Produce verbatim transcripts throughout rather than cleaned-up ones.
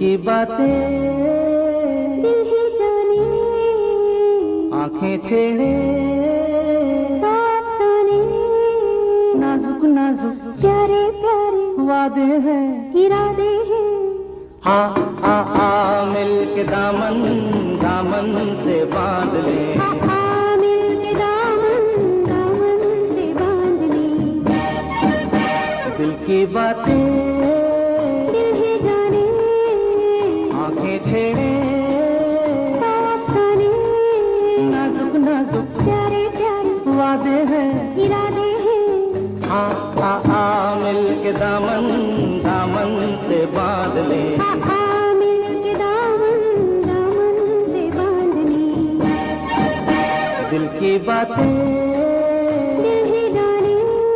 की बातें दिल ही जाने, आंखें छेड़े साफ साने, नाजुक नाजुक प्यारे प्यारे वादे हैं, इरादे हैं। आ आ आ मिल के दामन दामन से बांध ले, आ आ मिल के दामन दामन से बांध ले। दिल की बातें दिल ही जाने, आंखें छेड़े साफ साने, नाजुक नाजुक प्यारे प्यारे वादे हैं, इरादे हैं। आ आ आ मिल के दामन दामन से बांध ले, आ आ मिल के दामन दामन से बांध ले। दिल की बातें दिल ही जाने,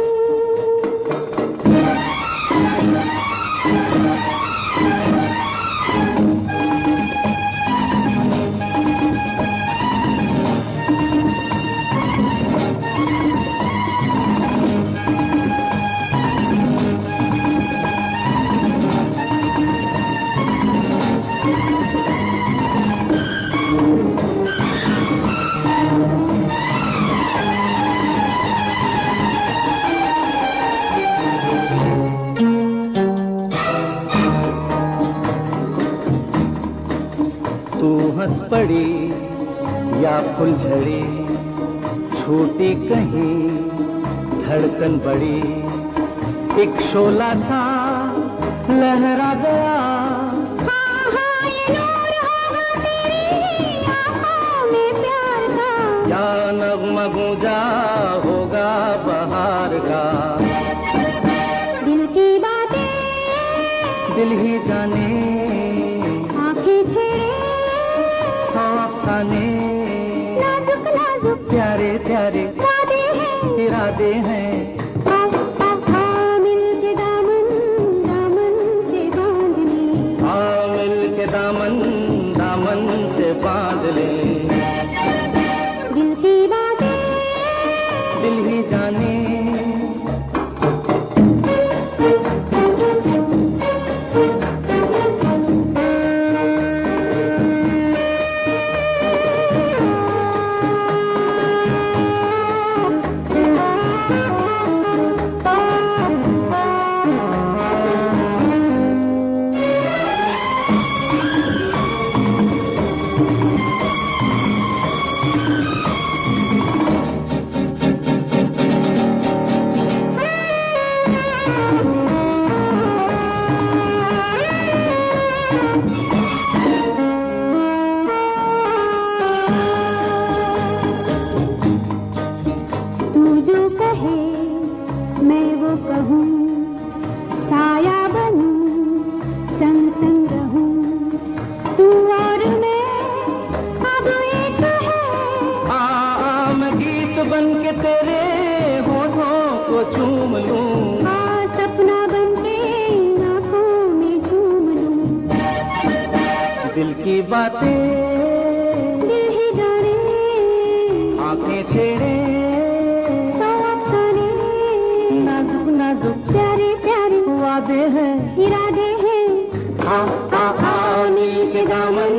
तू हंस पड़ी या फुलझड़ी, छूटी कहीं धड़कन बड़ी, एक शोला सा लहरा गया। हाँ हाँ ये नूर होगा तेरी आँखों में प्यार का, या नगमा गूंजा होगा बहार का। दिल की बातें दिल ही जाने, आँखें छेड़े सौ अफसाने, नाजुक नाजुक प्यारे प्यारे वादे हैं, इरादे हैं। आ आ आ मिल के दामन दामन से बांध ले। आ मिल के दामन दामन से बांध ले, दिल की बातें दिल ही जाने। तू जो कहे मैं वो कहूँ, साया बनूं संग संग रहूं, तू और मैं अब एक है। आ आ मैं गीत बन के तेरे होठों को चूम लूं, आ सपना बन के आँखों में झूम लूं। दिल की बातें दिल ही जाने, आंखें छेड़े सौ अफसाने, नाजुक नाजुक प्यारे प्यारे वादे हैं। इरादे हैं। आ आ आ नील के दामन